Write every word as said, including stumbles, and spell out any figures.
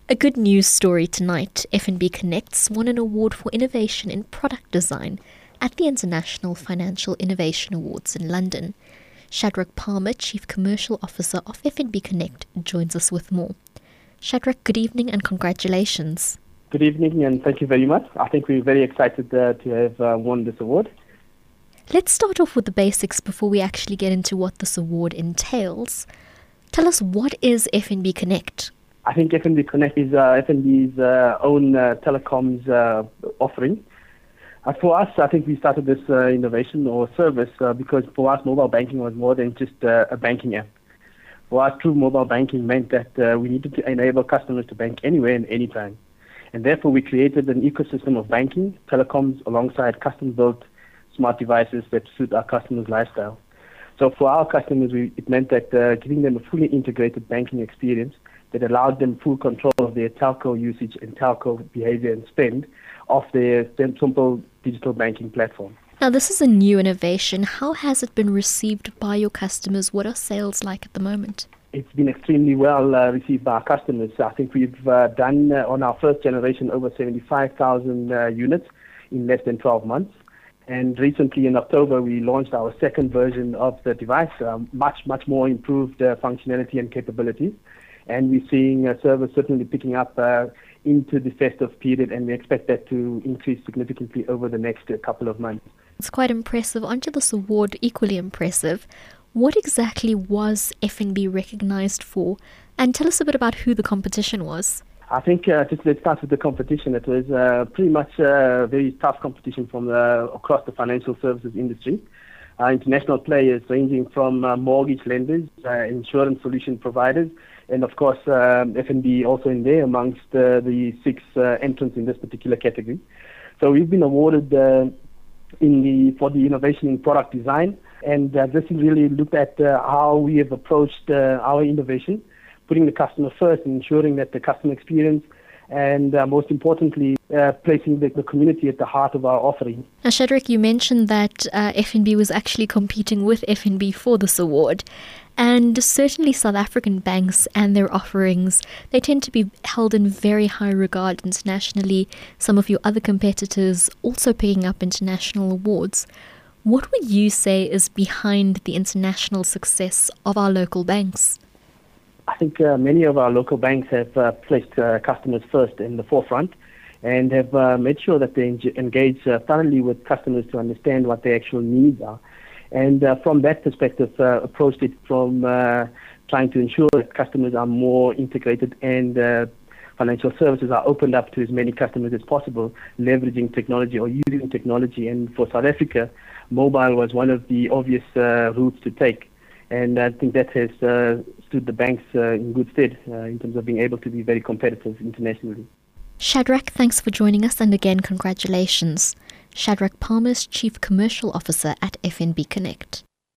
A good news story tonight. F N B Connects won an award for innovation in product design at the International Financial Innovation Awards in London. Shadrach Palmer, Chief Commercial Officer of F N B Connect, joins us with more. Shadrach, good evening and congratulations. Good evening and thank you very much. I think we're very excited uh, to have uh, won this award. Let's start off with the basics before we actually get into what this award entails. Tell us, what is F N B Connect? I think F N B Connect is uh, F N B's uh, own uh, telecoms uh, offering. Uh, for us, I think we started this uh, innovation or service uh, because for us, mobile banking was more than just uh, a banking app. For us, true mobile banking meant that uh, we needed to enable customers to bank anywhere and anytime. And therefore, we created an ecosystem of banking, telecoms, alongside custom-built smart devices that suit our customers' lifestyle. So for our customers, we, it meant that uh, giving them a fully integrated banking experience that allowed them full control of their telco usage and telco behavior and spend of their simple digital banking platform. Now, this is a new innovation. How has it been received by your customers? What are sales like at the moment? It's been extremely well uh, received by our customers. I think we've uh, done uh, on our first generation over seventy-five thousand uh, units in less than twelve months. And recently in October, we launched our second version of the device, um, much, much more improved uh, functionality and capabilities. And we're seeing uh, service certainly picking up uh, into the festive period, and we expect that to increase significantly over the next uh, couple of months. It's quite impressive. Onto this award, equally impressive. What exactly was F N B recognized for? And tell us a bit about who the competition was. I think uh, just let's start with the competition. It was uh, pretty much a very tough competition from the, across the financial services industry. Uh, international players ranging from uh, mortgage lenders, uh, insurance solution providers, and of course um, F N B also in there amongst uh, the six uh, entrants in this particular category. So we've been awarded uh, in the for the innovation in product design, and uh, this is really looked at uh, how we have approached uh, our innovation, putting the customer first and ensuring that the customer experience and uh, most importantly, uh, placing the, the community at the heart of our offering. Now, Shadrach, you mentioned that uh, F N B was actually competing with F N B for this award. And certainly South African banks and their offerings, they tend to be held in very high regard internationally. Some of your other competitors also picking up international awards. What would you say is behind the international success of our local banks? I think uh, many of our local banks have uh, placed uh, customers first in the forefront and have uh, made sure that they engage uh, thoroughly with customers to understand what their actual needs are. And uh, from that perspective, uh, approached it from uh, trying to ensure that customers are more integrated and uh, financial services are opened up to as many customers as possible, leveraging technology or using technology. And for South Africa, mobile was one of the obvious uh, routes to take. And I think that has uh, stood the banks uh, in good stead uh, in terms of being able to be very competitive internationally. Shadrach, thanks for joining us, and again, congratulations. Shadrach Palmer, Chief Commercial Officer at F N B Connect.